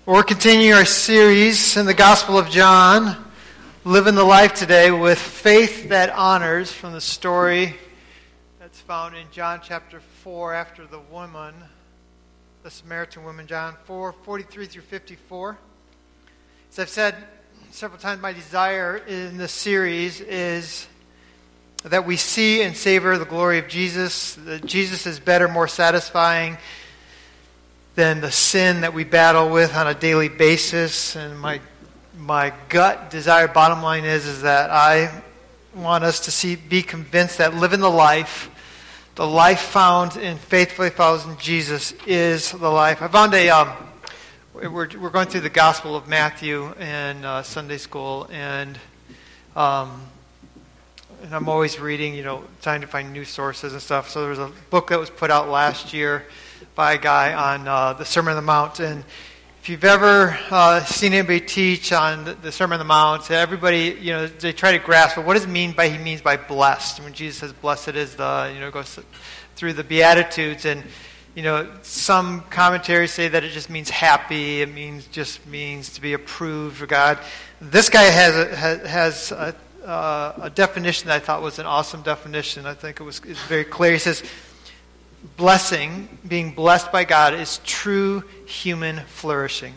We're continuing our series in the Gospel of John, living the life today with faith that honors, from the story that's found in John chapter 4 after the woman, the Samaritan woman, John 4:43 through 54. As I've said several times, my desire in this series is that we see and savor the glory of Jesus, that Jesus is better, more satisfying than the sin that we battle with on a daily basis. And my gut desire, bottom line is that I want us to be convinced that living the life found in faithfully following Jesus is the life. I found we're going through the Gospel of Matthew in Sunday school, and I'm always reading, trying to find new sources and stuff. So there was a book that was put out last year by a guy on the Sermon on the Mount. And if you've ever seen anybody teach on the Sermon on the Mount, everybody, they try to grasp what does it mean by, he means by blessed. When Jesus says blessed is goes through the Beatitudes. And, some commentaries say that it just means happy. It just means to be approved for God. This guy has a definition that I thought was an awesome definition. I think it's very clear. He says, blessing, being blessed by God, is true human flourishing.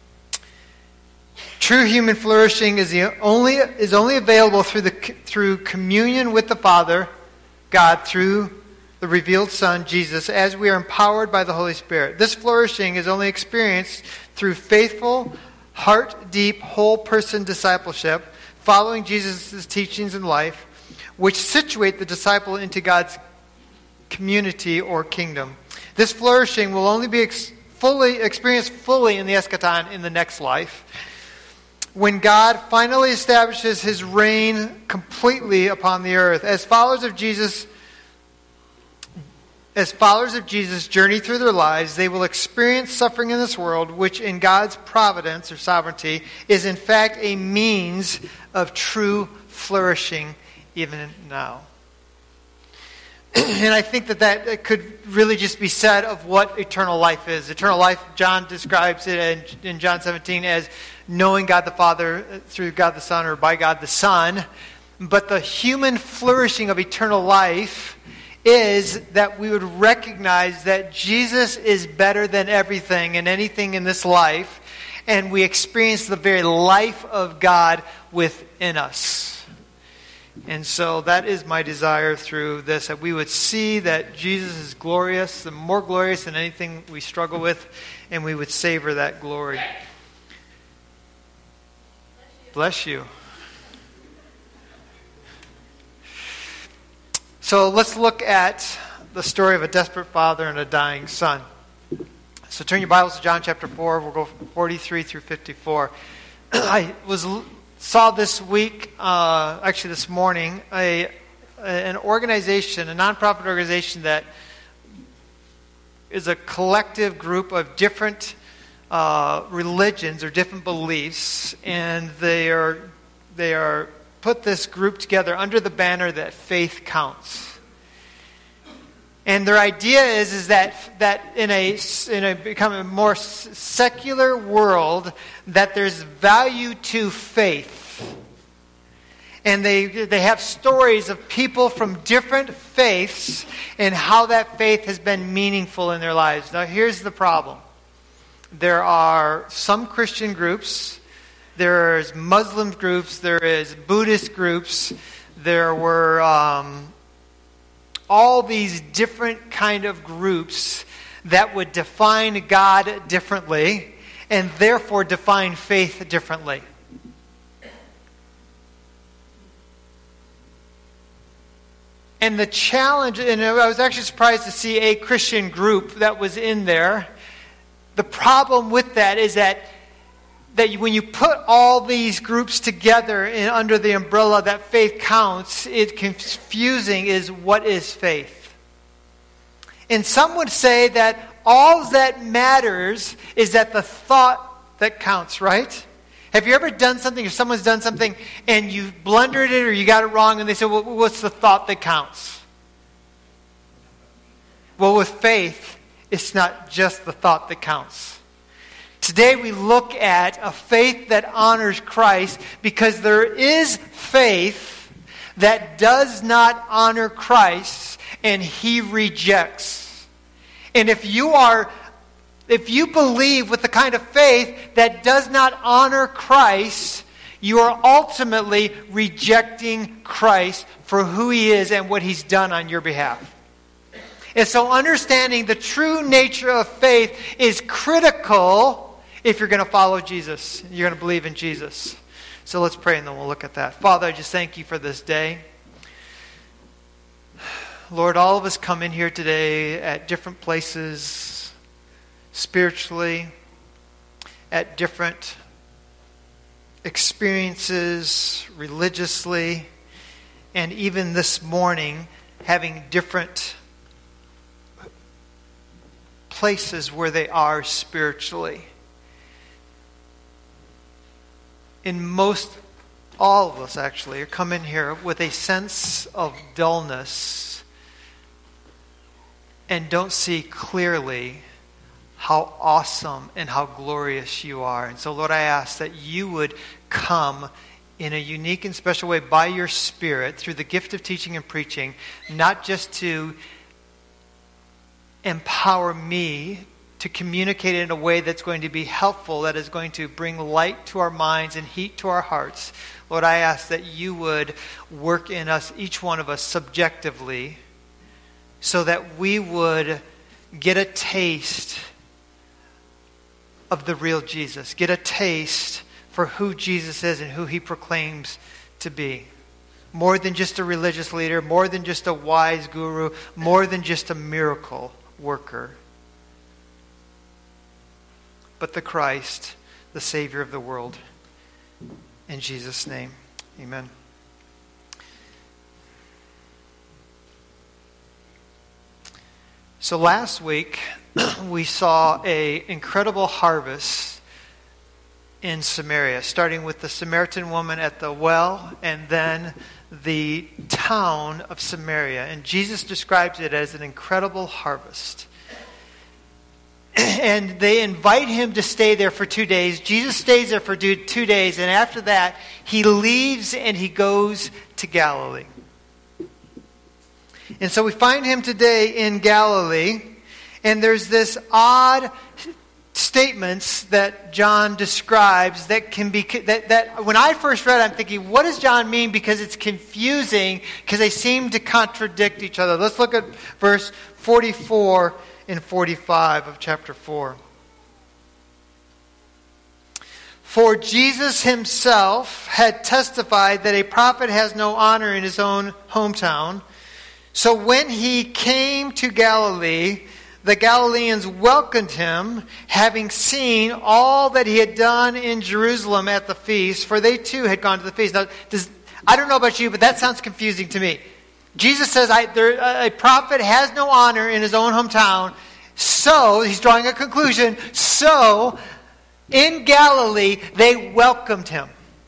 True human flourishing is only available through communion with the Father, God, through the revealed Son, Jesus, as we are empowered by the Holy Spirit. This flourishing is only experienced through faithful, heart-deep, whole-person discipleship, following Jesus' teachings in life, which situate the disciple into God's community or kingdom. This flourishing will only be experienced fully in the eschaton, in the next life, when God finally establishes his reign completely upon the earth. As followers of Jesus journey through their lives, they will experience suffering in this world, which in God's providence or sovereignty is in fact a means of true flourishing even now. And I think that could really just be said of what eternal life is. Eternal life, John describes it in John 17 as knowing God the Father through God the Son, or by God the Son. But the human flourishing of eternal life is that we would recognize that Jesus is better than everything and anything in this life, and we experience the very life of God within us. And so that is my desire through this, that we would see that Jesus is glorious, and more glorious than anything we struggle with, and we would savor that glory. Bless you. So let's look at the story of a desperate father and a dying son. So turn your Bibles to John chapter 4. We'll go 43 through 54. I saw this week, actually this morning, an organization, a nonprofit organization that is a collective group of different religions or different beliefs, and they are put this group together under the banner that faith counts. And their idea is that in a become a more secular world, that there's value to faith. And they have stories of people from different faiths and how that faith has been meaningful in their lives. Now here's the problem. There are some Christian groups, there's Muslim groups, there is Buddhist groups, there were all these different kind of groups that would define God differently and therefore define faith differently. And the challenge, and I was actually surprised to see a Christian group that was in there. The problem with that is that when you put all these groups together under the umbrella that faith counts, it's confusing is what is faith. And some would say that all that matters is that the thought that counts, right? Have you ever done something, or someone's done something, and you blundered it or you got it wrong, and they say, well, what's the thought that counts? Well, with faith, it's not just the thought that counts. Today we look at a faith that honors Christ, because there is faith that does not honor Christ and he rejects. And if you believe with the kind of faith that does not honor Christ, you are ultimately rejecting Christ for who he is and what he's done on your behalf. And so understanding the true nature of faith is critical if you're going to follow Jesus. You're going to believe in Jesus. So let's pray and then we'll look at that. Father, I just thank you for this day. Lord, all of us come in here today at different places, spiritually, at different experiences, religiously, and even this morning, having different places where they are spiritually. In all of us actually, come in here with a sense of dullness and don't see clearly how awesome and how glorious you are. And so, Lord, I ask that you would come in a unique and special way by your Spirit through the gift of teaching and preaching, not just to empower me to communicate in a way that's going to be helpful, that is going to bring light to our minds and heat to our hearts. Lord, I ask that you would work in us, each one of us, subjectively, so that we would get a taste of the real Jesus, get a taste for who Jesus is and who he proclaims to be. More than just a religious leader, more than just a wise guru, more than just a miracle worker, but the Christ, the Savior of the world. In Jesus' name, amen. So last week, we saw an incredible harvest in Samaria, starting with the Samaritan woman at the well and then the town of Samaria. And Jesus describes it as an incredible harvest. And they invite him to stay there for 2 days. Jesus stays there for 2 days, and after that, he leaves and he goes to Galilee. And so we find him today in Galilee, and there's this odd statements that John describes that can be, that when I first read it, I'm thinking, what does John mean? Because it's confusing, because they seem to contradict each other. Let's look at verse 44 and 45 of chapter 4. For Jesus himself had testified that a prophet has no honor in his own hometown. So when he came to Galilee, the Galileans welcomed him, having seen all that he had done in Jerusalem at the feast, for they too had gone to the feast. Now, I don't know about you, but that sounds confusing to me. Jesus says a prophet has no honor in his own hometown, so, he's drawing a conclusion, so in Galilee they welcomed him.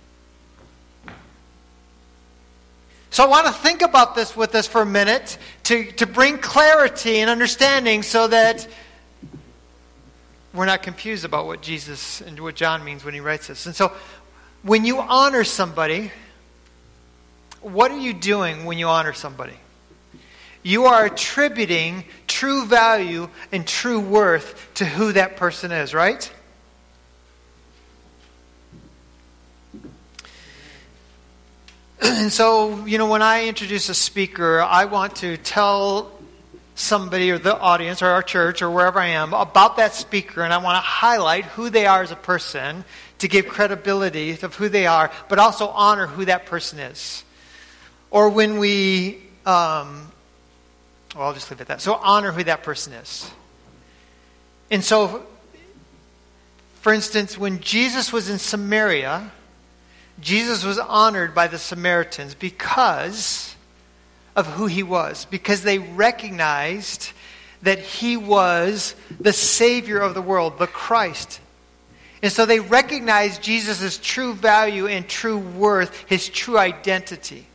So I want to think about this with us for a minute to bring clarity and understanding so that we're not confused about what Jesus and what John means when he writes this. And so when you honor somebody, what are you doing when you honor somebody? You are attributing true value and true worth to who that person is, right? And so, when I introduce a speaker, I want to tell somebody or the audience or our church or wherever I am about that speaker, and I want to highlight who they are as a person to give credibility of who they are, but also honor who that person is. Or when we, I'll just leave it at that. So honor who that person is. And so, for instance, when Jesus was in Samaria, Jesus was honored by the Samaritans because of who he was, because they recognized that he was the Savior of the world, the Christ. And so they recognized Jesus' true value and true worth, his true identity.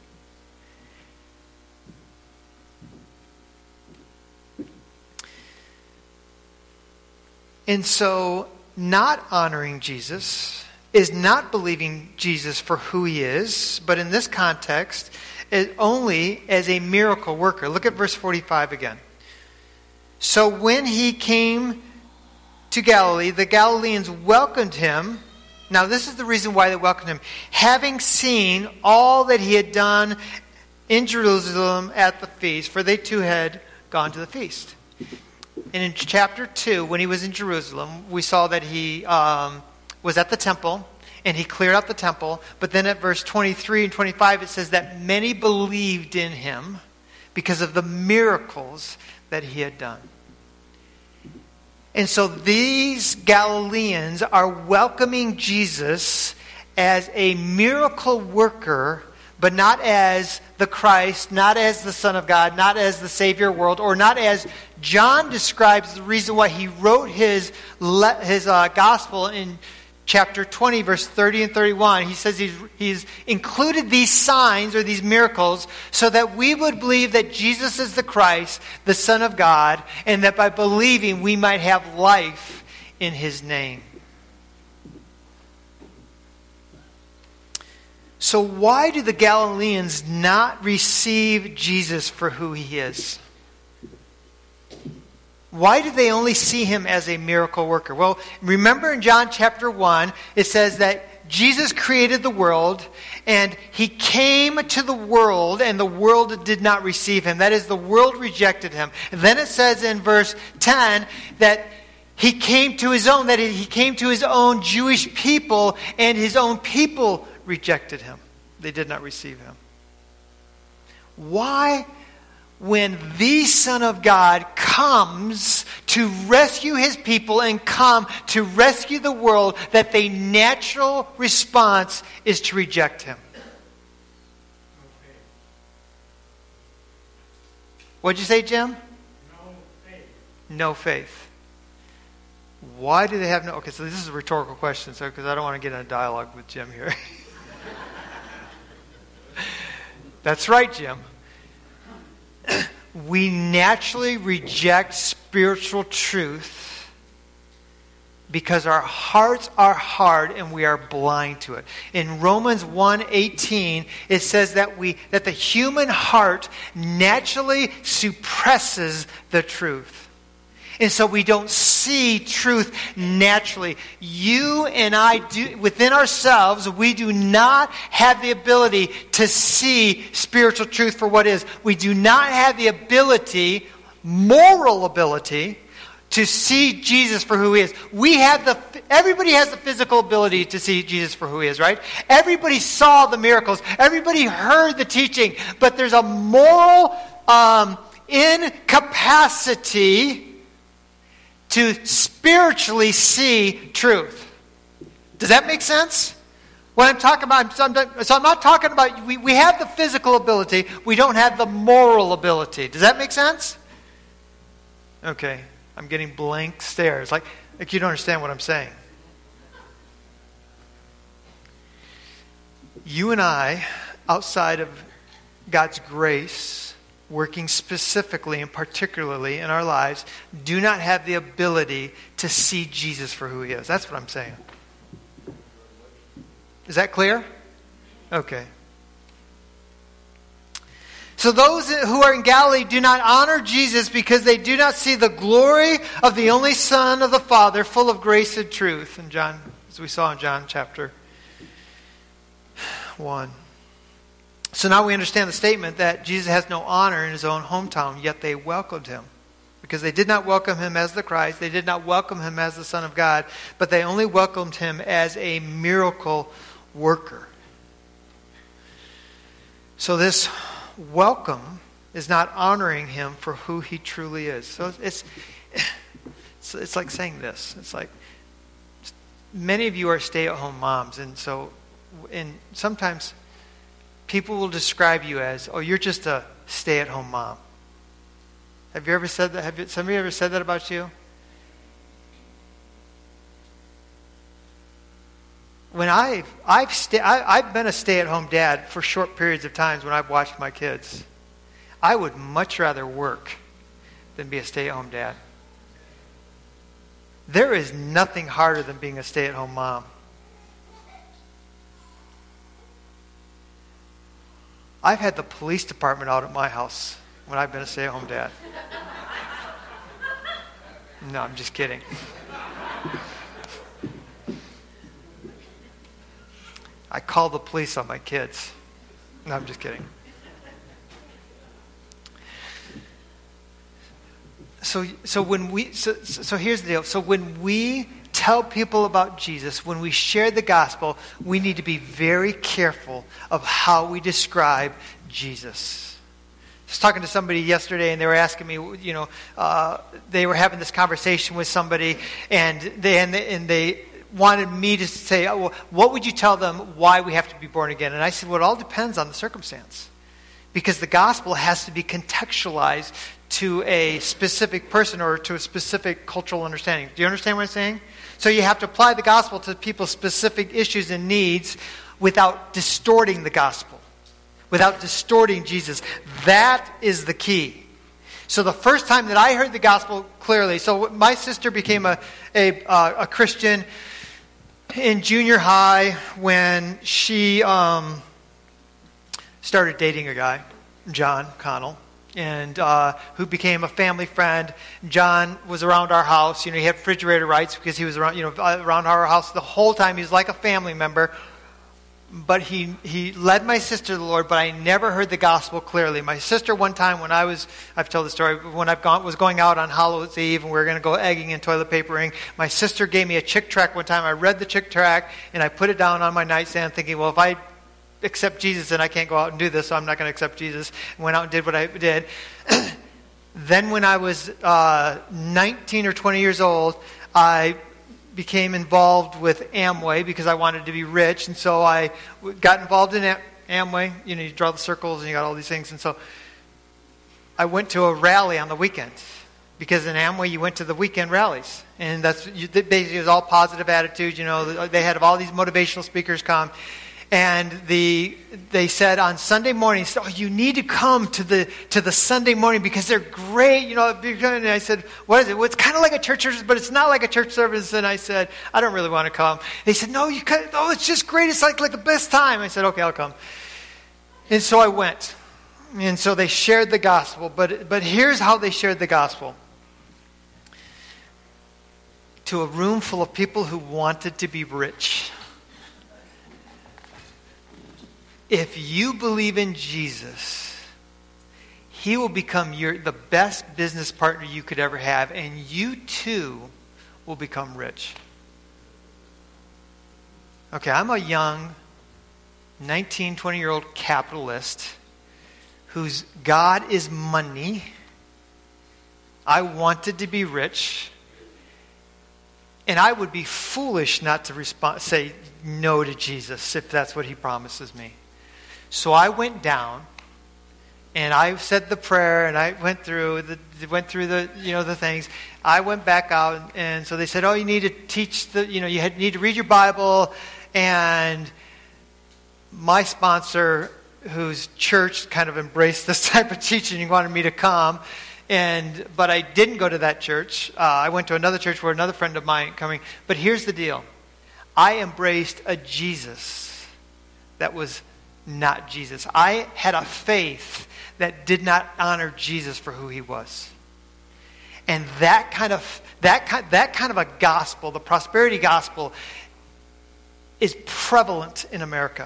And so not honoring Jesus, is not believing Jesus for who he is, but in this context, is only as a miracle worker. Look at verse 45 again. So when he came to Galilee, the Galileans welcomed him. Now this is the reason why they welcomed him. Having seen all that he had done in Jerusalem at the feast, for they too had gone to the feast. And in chapter 2, when he was in Jerusalem, we saw that he was at the temple, and he cleared out the temple. But then at verse 23 and 25, it says that many believed in him because of the miracles that he had done. And so these Galileans are welcoming Jesus as a miracle worker, but not as the Christ, not as the Son of God, not as the Savior of the world, or not as John describes the reason why he wrote his gospel in chapter 20, verse 30 and 31. He says he's included these signs or these miracles so that we would believe that Jesus is the Christ, the Son of God, and that by believing we might have life in his name. So why do the Galileans not receive Jesus for who he is? Why do they only see him as a miracle worker? Well, remember in John chapter 1, it says that Jesus created the world, and he came to the world, and the world did not receive him. That is, the world rejected him. And then it says in verse 10 that he came to his own, that he came to his own Jewish people, and his own people rejected him. They did not receive him. Why, when the Son of God comes to rescue his people and come to rescue the world, that the natural response is to reject him? What'd you say, Jim? No faith. No faith. Why do they have no... Okay, so this is a rhetorical question, so because I don't want to get in a dialogue with Jim here. That's right, Jim. We naturally reject spiritual truth because our hearts are hard and we are blind to it. In Romans 1:18, it says that the human heart naturally suppresses the truth. And so we don't see truth naturally. You and I, within ourselves, we do not have the ability to see spiritual truth for what is. We do not have the ability, moral ability, to see Jesus for who he is. Everybody has the physical ability to see Jesus for who he is, right? Everybody saw the miracles. Everybody heard the teaching. But there's a moral incapacity to spiritually see truth. Does that make sense? What I'm talking about, so I'm not talking about, we have the physical ability, we don't have the moral ability. Does that make sense? Okay, I'm getting blank stares, like you don't understand what I'm saying. You and I, outside of God's grace, working specifically and particularly in our lives, do not have the ability to see Jesus for who he is. That's what I'm saying. Is that clear? Okay. So those who are in Galilee do not honor Jesus because they do not see the glory of the only Son of the Father, full of grace and truth. In John, as we saw in John chapter 1. So now we understand the statement that Jesus has no honor in his own hometown, yet they welcomed him. Because they did not welcome him as the Christ, they did not welcome him as the Son of God, but they only welcomed him as a miracle worker. So this welcome is not honoring him for who he truly is. So it's like saying this. It's like many of you are stay-at-home moms, and sometimes people will describe you as, oh, you're just a stay-at-home mom. Have you ever said that? Have somebody ever said that about you? When I've been a stay-at-home dad for short periods of times when I've watched my kids. I would much rather work than be a stay-at-home dad. There is nothing harder than being a stay-at-home mom. I've had the police department out at my house when I've been a stay-at-home dad. No, I'm just kidding. I call the police on my kids. No, I'm just kidding. So here's the deal. So when we tell people about Jesus, when we share the gospel, we need to be very careful of how we describe Jesus. I was talking to somebody yesterday, and they were asking me, they were having this conversation with somebody, and they wanted me to say, oh, well, what would you tell them why we have to be born again? And I said, well, it all depends on the circumstance. Because the gospel has to be contextualized to a specific person or to a specific cultural understanding. Do you understand what I'm saying? So you have to apply the gospel to people's specific issues and needs without distorting the gospel, without distorting Jesus. That is the key. So the first time that I heard the gospel clearly, so my sister became a Christian in junior high when she started dating a guy, John Connell, and who became a family friend. John was around our house. He had refrigerator rights because he was around our house the whole time. He was like a family member. But he led my sister to the Lord, but I never heard the gospel clearly. My sister, one time when I've told the story, when was going out on Hallows Eve and we were going to go egging and toilet papering, my sister gave me a Chick tract one time. I read the Chick tract and I put it down on my nightstand thinking, well, if I accept Jesus, then I can't go out and do this, so I'm not going to accept Jesus. And went out and did what I did. Then when I was 19 or 20 years old, I became involved with Amway because I wanted to be rich, and so I got involved in Amway. You draw the circles and you got all these things, and so I went to a rally on the weekends because in Amway you went to the weekend rallies, and basically it was all positive attitudes. They had all these motivational speakers come. And they said on Sunday morning, oh, you need to come to the Sunday morning because they're great. And I said, what is it? Well, it's kind of like a church service, but it's not like a church service. And I said, I don't really want to come. They said, no, you can. Oh, it's just great. It's like the best time. I said, okay, I'll come. And so I went. And so they shared the gospel. But here's how they shared the gospel. To a room full of people who wanted to be rich. If you believe in Jesus, He will become the best business partner you could ever have, and you too will become rich. Okay, I'm a young 19, 20-year-old capitalist whose God is money. I wanted to be rich, and I would be foolish not to say no to Jesus if that's what He promises me. So I went down, and I said the prayer, and I went through the the things. I went back out, and so they said, "Oh, you need to teach you need to read your Bible." And my sponsor, whose church kind of embraced this type of teaching, he wanted me to come, but I didn't go to that church. I went to another church where another friend of mine coming. But here's the deal: I embraced a Jesus that was not Jesus. I had a faith that did not honor Jesus for who He was. And that kind of a gospel, the prosperity gospel, is prevalent in America.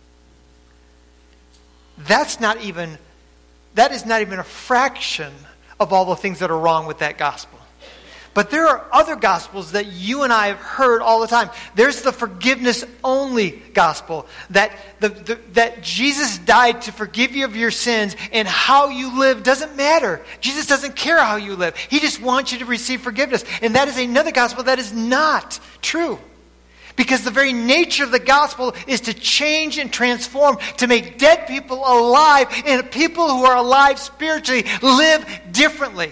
That is not even a fraction of all the things that are wrong with that gospel. But there are other gospels that you and I have heard all the time. There's the forgiveness-only gospel, that Jesus died to forgive you of your sins, and how you live doesn't matter. Jesus doesn't care how you live. He just wants you to receive forgiveness. And that is another gospel that is not true. Because the very nature of the gospel is to change and transform, to make dead people alive, and people who are alive spiritually live differently.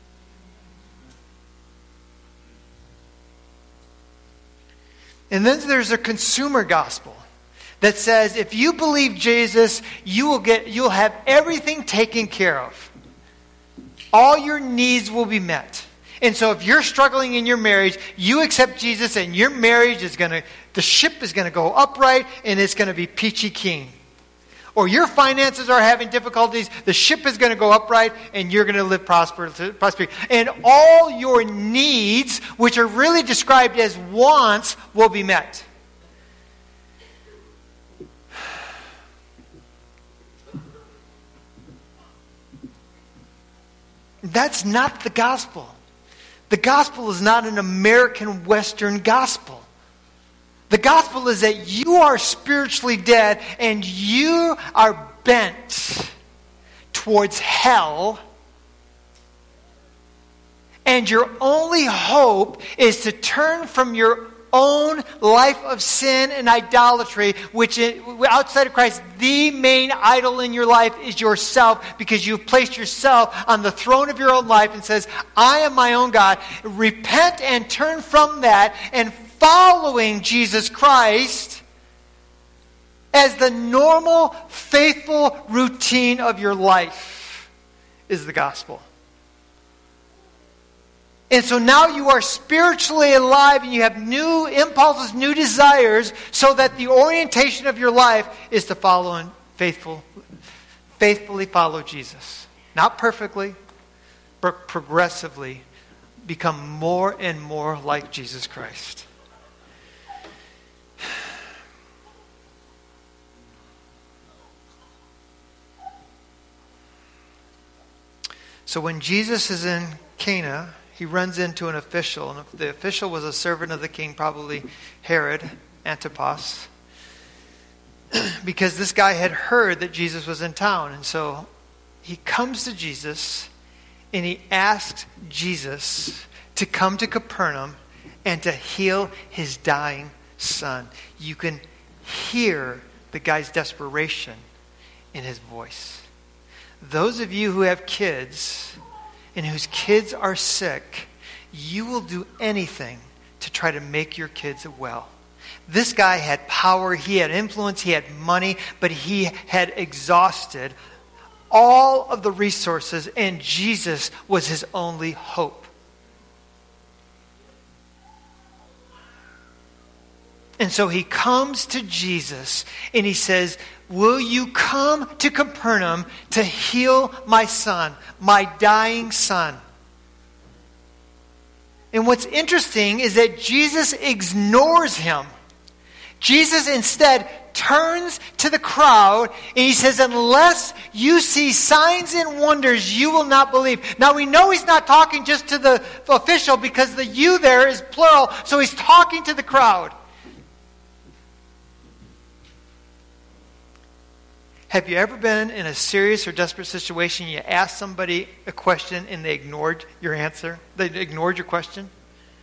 And then there's a consumer gospel that says if you believe Jesus, you'll have everything taken care of. All your needs will be met. And so if you're struggling in your marriage, you accept Jesus and your marriage the ship is going to go upright and it's going to be peachy keen. Or your finances are having difficulties, the ship is going to go upright and you're going to live prosperity. And all your needs, which are really described as wants, will be met. That's not the gospel. The gospel is not an American Western gospel. The gospel is that you are spiritually dead and you are bent towards hell, and your only hope is to turn from your own life of sin and idolatry, which outside of Christ, the main idol in your life is yourself, because you've placed yourself on the throne of your own life and says, I am my own God. Repent and turn from that, and following Jesus Christ as the normal, faithful routine of your life is the gospel. And so now you are spiritually alive and you have new impulses, new desires, so that the orientation of your life is to follow and faithfully follow Jesus. Not perfectly, but progressively become more and more like Jesus Christ. So when Jesus is in Cana, he runs into an official, and the official was a servant of the king, probably Herod Antipas, because this guy had heard that Jesus was in town. And so he comes to Jesus and he asks Jesus to come to Capernaum and to heal his dying son. You can hear the guy's desperation in his voice. Those of you who have kids and whose kids are sick, you will do anything to try to make your kids well. This guy had power, he had influence, he had money, but he had exhausted all of the resources, and Jesus was his only hope. And so he comes to Jesus and he says, will you come to Capernaum to heal my son, my dying son? And what's interesting is that Jesus ignores him. Jesus instead turns to the crowd and he says, unless you see signs and wonders, you will not believe. Now we know he's not talking just to the official, because the you there is plural, so he's talking to the crowd. Have you ever been in a serious or desperate situation, you asked somebody a question and they ignored your answer? They ignored your question?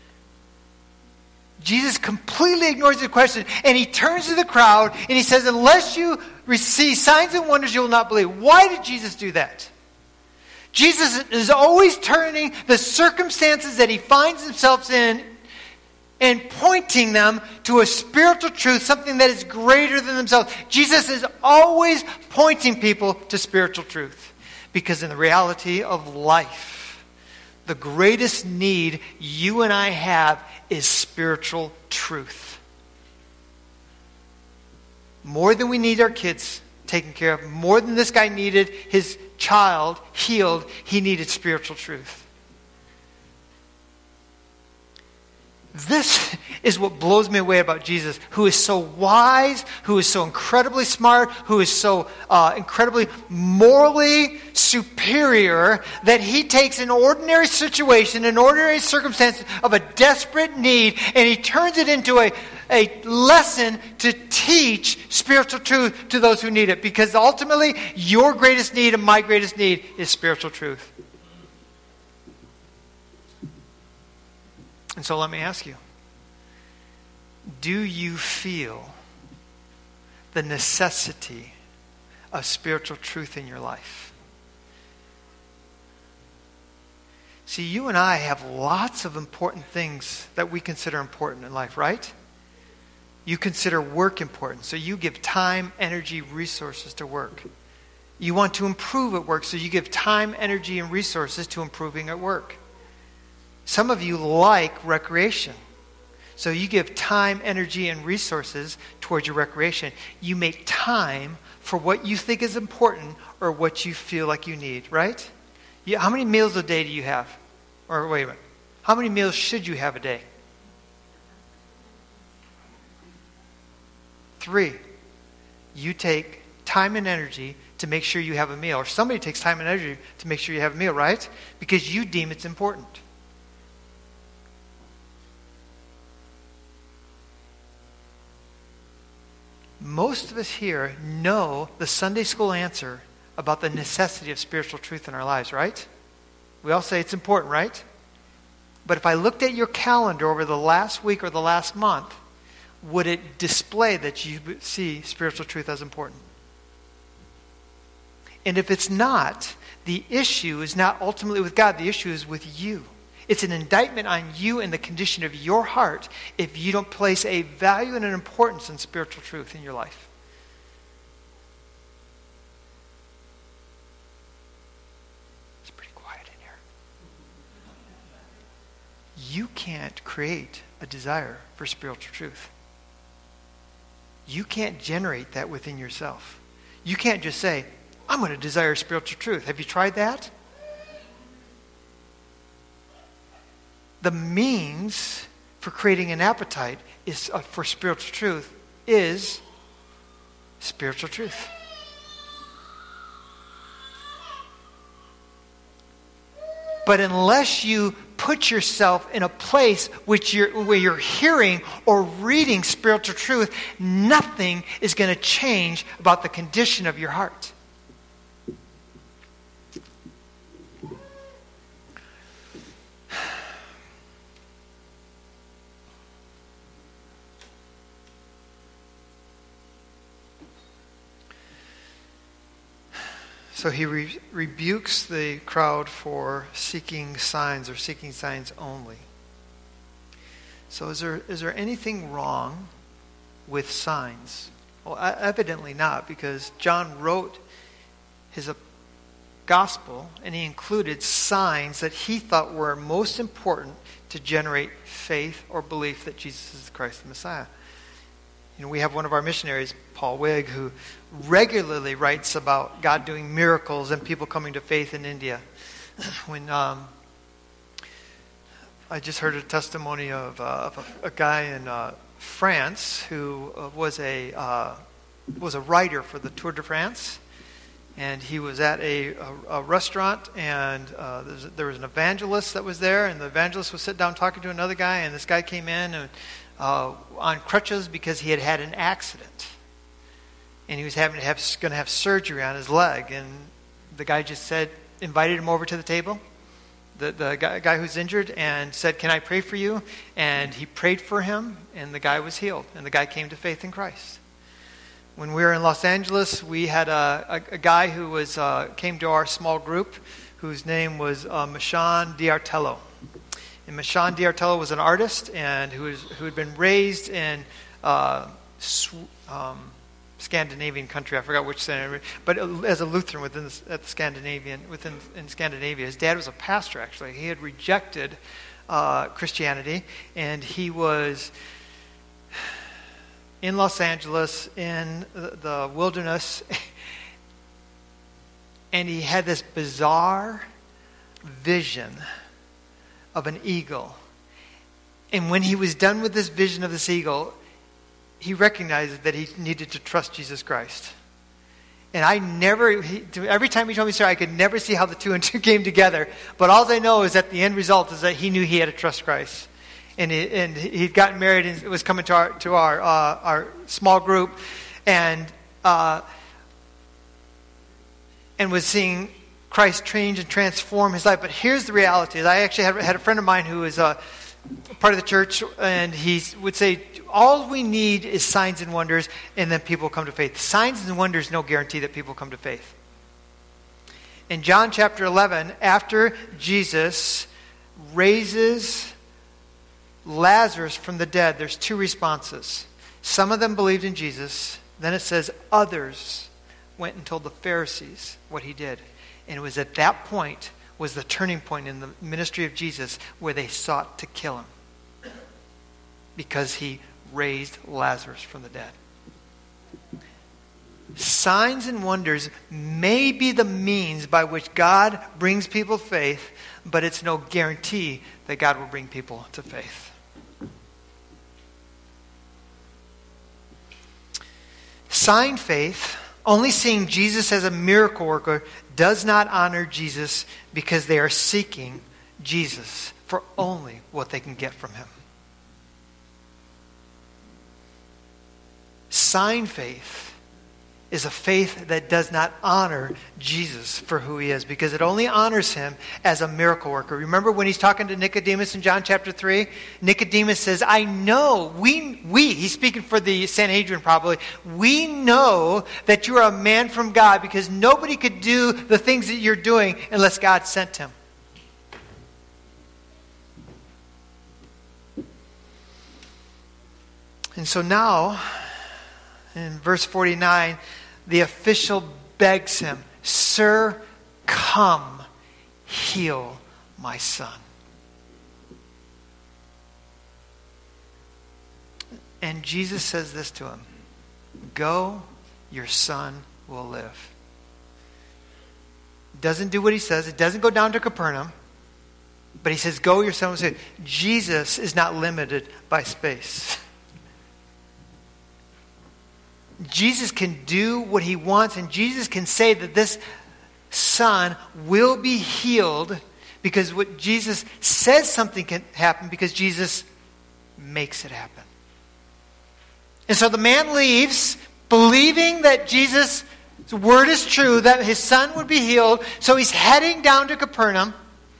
Jesus completely ignores the question, and he turns to the crowd and he says, unless you see signs and wonders, you will not believe. Why did Jesus do that? Jesus is always turning the circumstances that he finds himself in and pointing them to a spiritual truth, something that is greater than themselves. Jesus is always pointing people to spiritual truth, because in the reality of life, the greatest need you and I have is spiritual truth. More than we need our kids taken care of, more than this guy needed his child healed, he needed spiritual truth. This is what blows me away about Jesus, who is so wise, who is so incredibly smart, who is so incredibly morally superior, that he takes an ordinary situation, an ordinary circumstance of a desperate need, and he turns it into a lesson to teach spiritual truth to those who need it. Because ultimately, your greatest need and my greatest need is spiritual truth. And so let me ask you, do you feel the necessity of spiritual truth in your life? See, you and I have lots of important things that we consider important in life, right? You consider work important, so you give time, energy, resources to work. You want to improve at work, so you give time, energy, and resources to improving at work. Some of you like recreation. So you give time, energy, and resources towards your recreation. You make time for what you think is important or what you feel like you need, right? How many meals a day do you have? Or wait a minute. How many meals should you have a day? 3. You take time and energy to make sure you have a meal. Or somebody takes time and energy to make sure you have a meal, right? Because you deem it's important. Most of us here know the Sunday school answer about the necessity of spiritual truth in our lives, right? We all say it's important, right? But if I looked at your calendar over the last week or the last month, would it display that you see spiritual truth as important? And if it's not, the issue is not ultimately with God. The issue is with you. It's an indictment on you and the condition of your heart if you don't place a value and an importance in spiritual truth in your life. It's pretty quiet in here. You can't create a desire for spiritual truth. You can't generate that within yourself. You can't just say, I'm going to desire spiritual truth. Have you tried that? The means for creating an appetite for spiritual truth is spiritual truth. But unless you put yourself in a place where you're hearing or reading spiritual truth, nothing is going to change about the condition of your heart. So he rebukes the crowd for seeking signs or seeking signs only. So is there anything wrong with signs? Well, evidently not, because John wrote his gospel and he included signs that he thought were most important to generate faith or belief that Jesus is the Christ the Messiah. You know, we have one of our missionaries, Paul Wigg, who regularly writes about God doing miracles and people coming to faith in India. When I just heard a testimony of a guy in France who was a writer for the Tour de France, and he was at a restaurant, and there was an evangelist that was there, and the evangelist was sitting down talking to another guy, and this guy came in and on crutches because he had an accident. And he was going to have surgery on his leg. And the guy just invited him over to the table, the guy who's injured, and said, "Can I pray for you?" And he prayed for him, and the guy was healed. And the guy came to faith in Christ. When we were in Los Angeles, we had a guy who came to our small group whose name was Mashan Diartello. And Mashan Diartello was an artist and who had been raised in Scandinavian country. I forgot which Scandinavian, but as a Lutheran in Scandinavia. His dad was a pastor, actually. He had rejected Christianity, and he was in Los Angeles in the wilderness, and he had this bizarre vision of an eagle. And when he was done with this vision of this eagle, he recognized that he needed to trust Jesus Christ. And every time he told me so, I could never see how the two and two came together. But all I know is that the end result is that he knew he had to trust Christ. And he'd gotten married and was coming to our small group, and was seeing Christ change and transform his life. But here's the reality. I actually had a friend of mine who was part of the church, and he would say, all we need is signs and wonders, and then people come to faith. Signs and wonders no guarantee that people come to faith. In John chapter 11, after Jesus raises Lazarus from the dead, there's two responses. Some of them believed in Jesus. Then it says others went and told the Pharisees what he did. And it was at that point was the turning point in the ministry of Jesus where they sought to kill him because he raised Lazarus from the dead. Signs and wonders may be the means by which God brings people to faith, but it's no guarantee that God will bring people to faith. Sign faith, only seeing Jesus as a miracle worker, does not honor Jesus because they are seeking Jesus for only what they can get from him. Sign faith is a faith that does not honor Jesus for who he is, because it only honors him as a miracle worker. Remember when he's talking to Nicodemus in John chapter 3? Nicodemus says, I know, he's speaking for the Sanhedrin probably, we know that you are a man from God because nobody could do the things that you're doing unless God sent him. And so now, in verse 49, the official begs him, Sir, come, heal my son. And Jesus says this to him, Go, your son will live. Doesn't do what he says. It doesn't go down to Capernaum. But he says, Go, your son will live. Jesus is not limited by space. Jesus can do what he wants, and Jesus can say that this son will be healed because what Jesus says something can happen because Jesus makes it happen. And so the man leaves believing that Jesus' word is true, that his son would be healed. So he's heading down to Capernaum.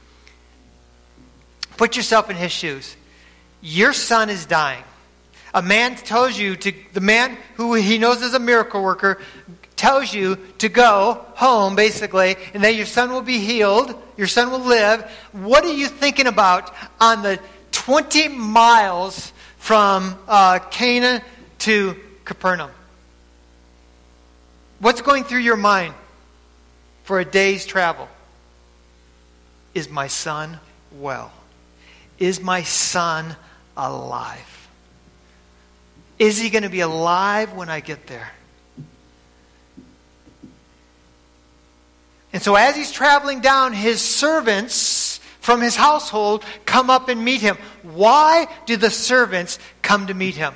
Put yourself in his shoes. Your son is dying. A man tells you to, the man who he knows is a miracle worker, tells you to go home, basically, and that your son will be healed, your son will live. What are you thinking about on the 20 miles from Cana to Capernaum? What's going through your mind for a day's travel? Is my son well? Is my son alive? Is he going to be alive when I get there? And so as he's traveling down, his servants from his household come up and meet him. Why do the servants come to meet him?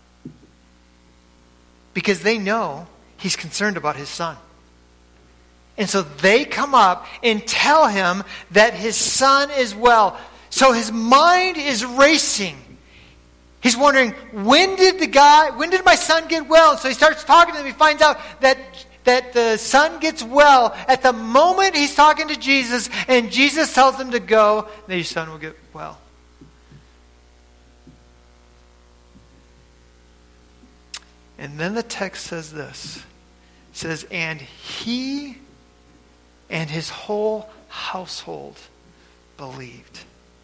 Because they know he's concerned about his son. And so they come up and tell him that his son is well. So his mind is racing. He's wondering, when did my son get well? So he starts talking to them. He finds out that the son gets well at the moment he's talking to Jesus, and Jesus tells him to go, then your son will get well. And then the text says this. It says, and he and his whole household believed.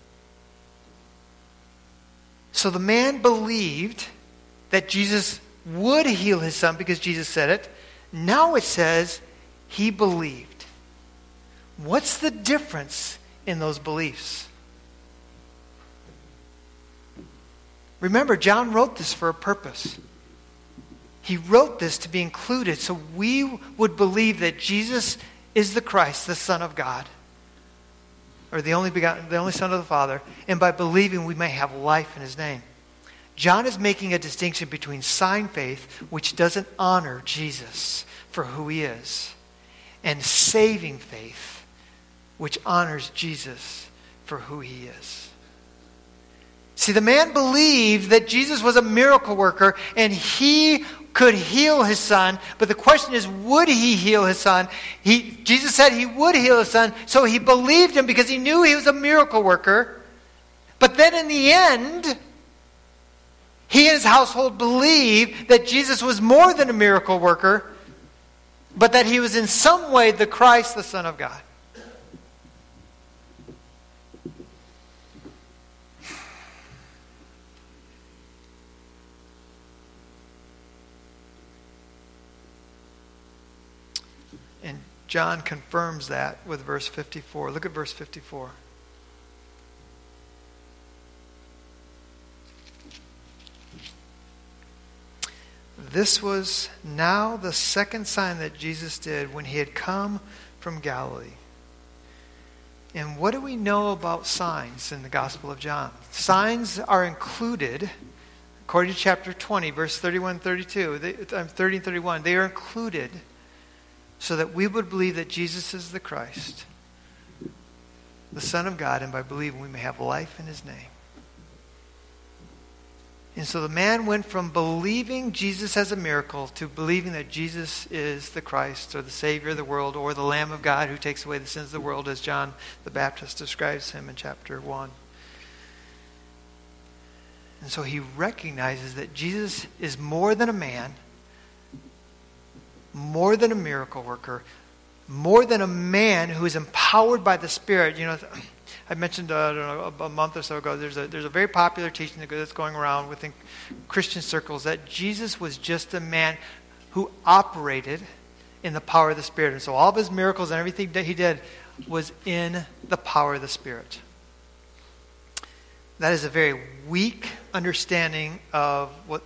So the man believed that Jesus would heal his son because Jesus said it. Now it says he believed. What's the difference in those beliefs? Remember, John wrote this for a purpose. He wrote this to be included so we would believe that Jesus is the Christ, the Son of God, or the only Son of the Father, and by believing we may have life in his name. John is making a distinction between sign faith, which doesn't honor Jesus for who he is, and saving faith, which honors Jesus for who he is. See, the man believed that Jesus was a miracle worker and he could heal his son, but the question is, would he heal his son? Jesus said he would heal his son, so he believed him because he knew he was a miracle worker. But then in the end, he and his household believed that Jesus was more than a miracle worker, but that he was in some way the Christ, the Son of God. And John confirms that with verse 54. Look at verse 54. This was now the second sign that Jesus did when he had come from Galilee. And what do we know about signs in the Gospel of John? Signs are included, according to chapter 20, verse 31 32, 30 and 31, they are included so that we would believe that Jesus is the Christ, the Son of God, and by believing we may have life in his name. And so the man went from believing Jesus as a miracle to believing that Jesus is the Christ or the Savior of the world or the Lamb of God who takes away the sins of the world, as John the Baptist describes him in chapter 1. And so he recognizes that Jesus is more than a man, more than a miracle worker, more than a man who is empowered by the Spirit. You know, I mentioned a month or so ago, there's a very popular teaching that's going around within Christian circles that Jesus was just a man who operated in the power of the Spirit. And so all of his miracles and everything that he did was in the power of the Spirit. That is a very weak understanding of what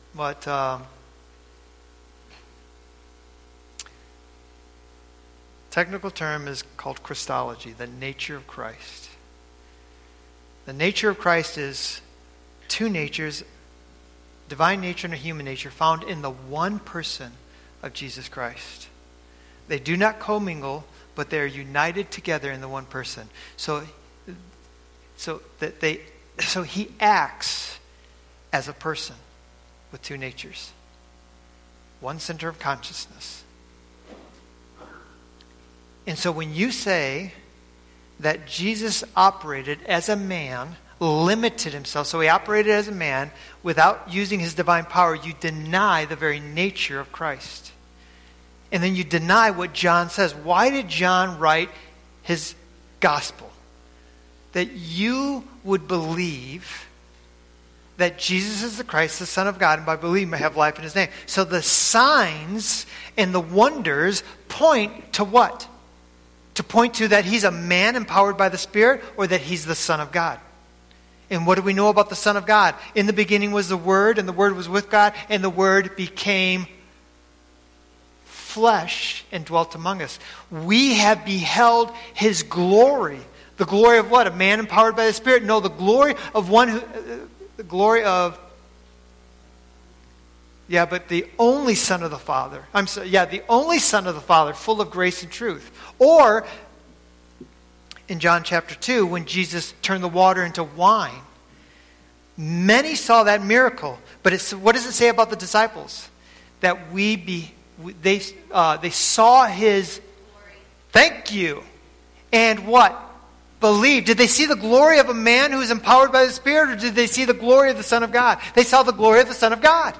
technical term is called Christology, the nature of Christ. The nature of Christ is two natures, divine nature and a human nature, found in the one person of Jesus Christ. They do not commingle, but they are united together in the one person. So he acts as a person with two natures, one center of consciousness. And so when you say that Jesus operated as a man, limited himself, so he operated as a man without using his divine power, you deny the very nature of Christ. And then you deny what John says. Why did John write his gospel? That you would believe that Jesus is the Christ, the Son of God, and by believing may have life in his name. So the signs and the wonders point to what? To point to that he's a man empowered by the Spirit, or that he's the Son of God. And what do we know about the Son of God? In the beginning was the Word, and the Word was with God, and the Word became flesh and dwelt among us. We have beheld his glory. The glory of what? A man empowered by the Spirit? No, the glory of one who... but the only Son of the Father. The only Son of the Father, full of grace and truth. Or, in John chapter 2, when Jesus turned the water into wine, many saw that miracle. But what does it say about the disciples? That they saw his glory. Thank you. And what? Believed. Did they see the glory of a man who is empowered by the Spirit, or did they see the glory of the Son of God? They saw the glory of the Son of God.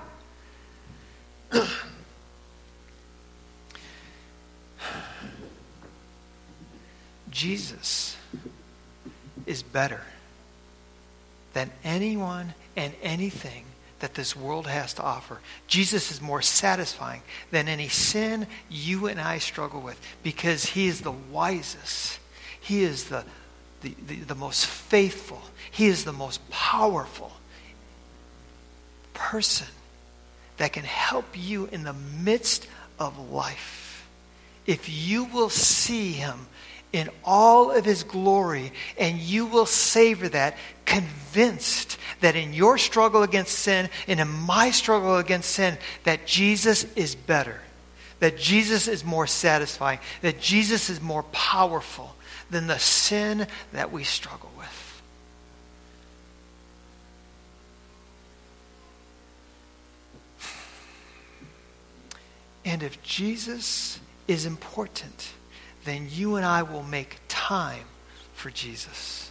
Jesus is better than anyone and anything that this world has to offer. Jesus is more satisfying than any sin you and I struggle with, because he is the wisest. He is the most faithful. He is the most powerful person that can help you in the midst of life. If you will see him in all of his glory, and you will savor that, convinced that in your struggle against sin and in my struggle against sin, that Jesus is better, that Jesus is more satisfying, that Jesus is more powerful than the sin that we struggle with. And if Jesus is important, then you and I will make time for Jesus.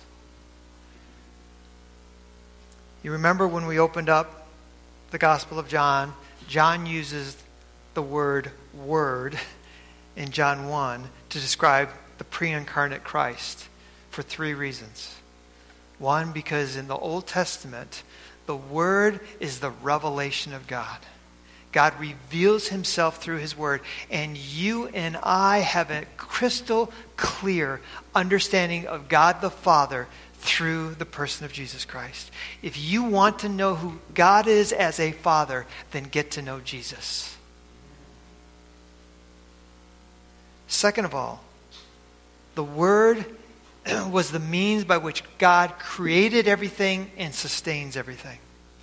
You remember when we opened up the Gospel of John, John uses the word in John 1 to describe the pre-incarnate Christ for three reasons. One, because in the Old Testament, the Word is the revelation of God. God reveals himself through his word, and you and I have a crystal clear understanding of God the Father through the person of Jesus Christ. If you want to know who God is as a father, then get to know Jesus. Second of all, the Word was the means by which God created everything and sustains everything.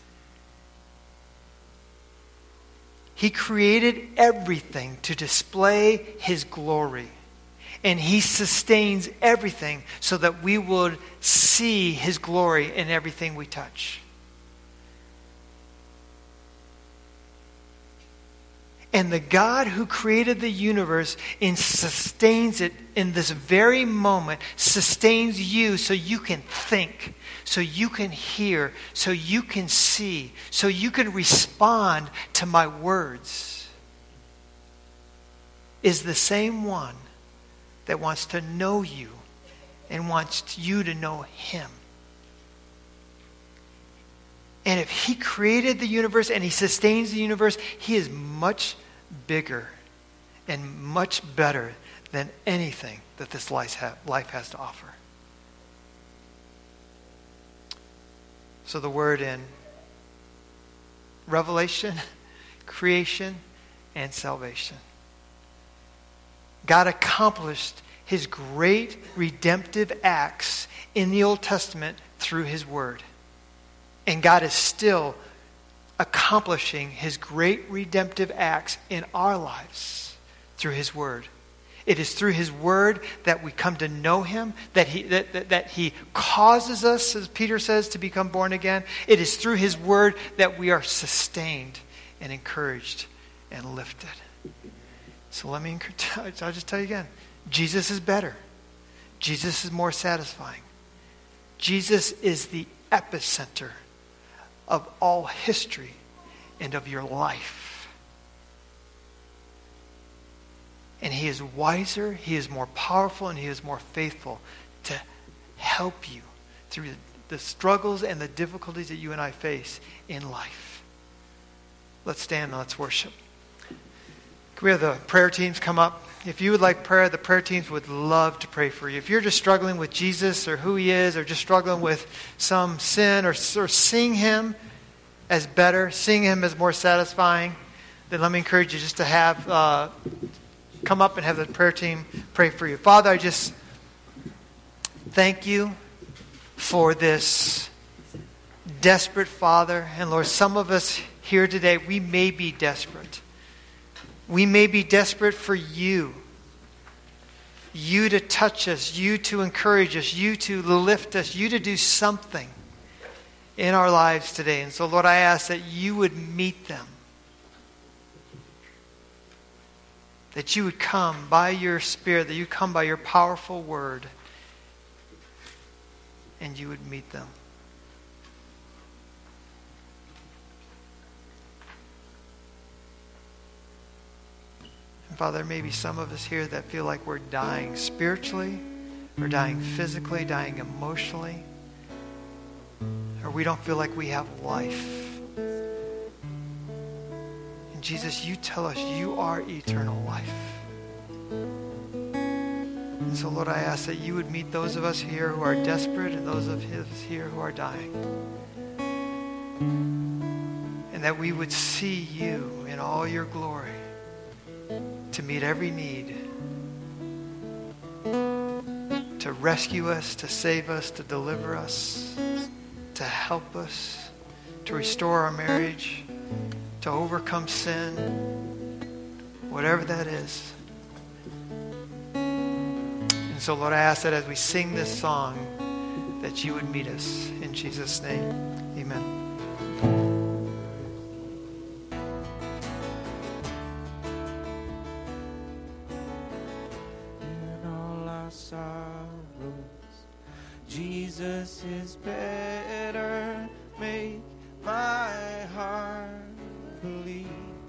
He created everything to display his glory. And he sustains everything so that we would see his glory in everything we touch. And the God who created the universe and sustains it in this very moment, sustains you so you can think, so you can hear, so you can see, so you can respond to my words, is the same one that wants to know you and wants you to know him. And if he created the universe and he sustains the universe, he is much bigger and much better than anything that this life has to offer. So the word in Revelation, creation, and salvation. God accomplished his great redemptive acts in the Old Testament through his word. And God is still accomplishing his great redemptive acts in our lives through his word. It is through his word that we come to know him, that he causes us, as Peter says, to become born again. It is through his word that we are sustained and encouraged and lifted. So let me I'll just tell you again. Jesus is better. Jesus is more satisfying. Jesus is the epicenter of all history and of your life. And he is wiser, he is more powerful, and he is more faithful to help you through the struggles and the difficulties that you and I face in life. Let's stand and let's worship. Can we have the prayer teams come up? If you would like prayer, the prayer teams would love to pray for you. If you're just struggling with Jesus or who he is, or just struggling with some sin, or seeing him as better, seeing him as more satisfying, then let me encourage you just to have come up and have the prayer team pray for you. Father, I just thank you for this desperate Father. And Lord, some of us here today, we may be desperate. We may be desperate for you. You to touch us, you to encourage us, you to lift us, you to do something in our lives today. And so, Lord, I ask that you would meet them. That you would come by your Spirit, that you come by your powerful word, and you would meet them. And Father, there may be some of us here that feel like we're dying spiritually, or dying physically, dying emotionally, or we don't feel like we have life. And Jesus, you tell us you are eternal life. And so, Lord, I ask that you would meet those of us here who are desperate and those of us here who are dying. And that we would see you in all your glory to meet every need, to rescue us, to save us, to deliver us, to help us, to restore our marriage, to overcome sin, whatever that is. And so, Lord, I ask that as we sing this song, that you would meet us. In Jesus' name, amen. Jesus is better, make my heart believe.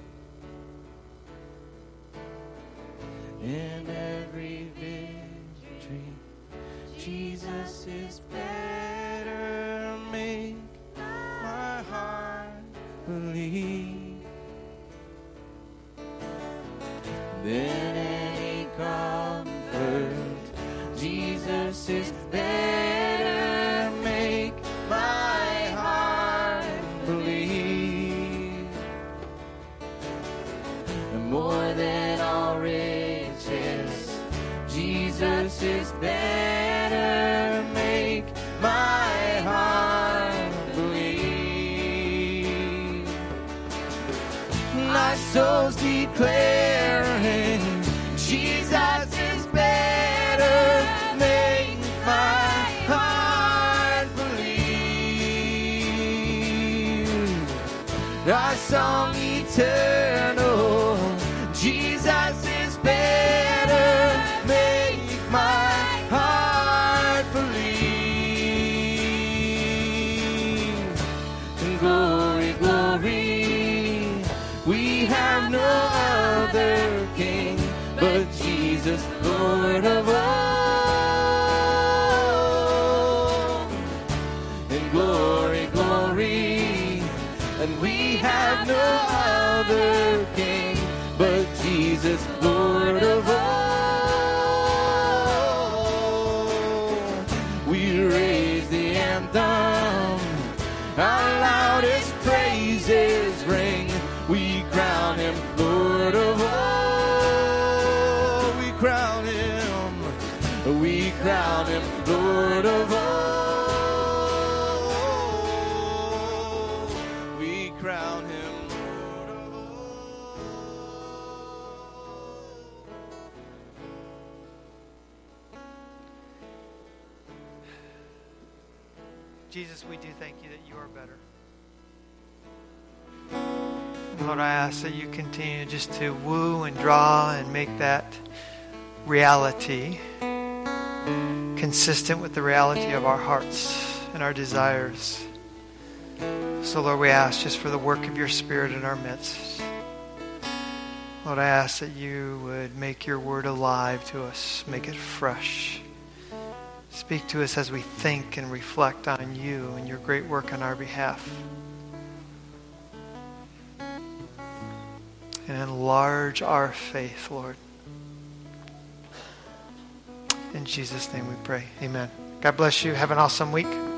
In every victory, Jesus is better, make my heart believe. than any comfort. Jesus is better, make my heart believe. And more than all riches, Jesus is better, make my heart believe. My soul's declaring Jesus is better, make my heart believe. Our song eternal, Jesus is better, make my heart believe. And glory, glory, we have no other King but Jesus, Lord of all. And glory, glory, and we have no other King but Jesus, Lord of all. We raise the anthem, our loudest praises ring. We crown him Lord of all. We crown him, we crown him Lord of all. We crown him Lord of all. Jesus, we do thank you that you are better. Lord, I ask that you continue just to woo and draw and make that reality consistent with the reality of our hearts and our desires. So, Lord, we ask just for the work of your Spirit in our midst. Lord, I ask that you would make your word alive to us, make it fresh. Speak to us as we think and reflect on you and your great work on our behalf. And enlarge our faith, Lord. In Jesus' name we pray. Amen. God bless you. Have an awesome week.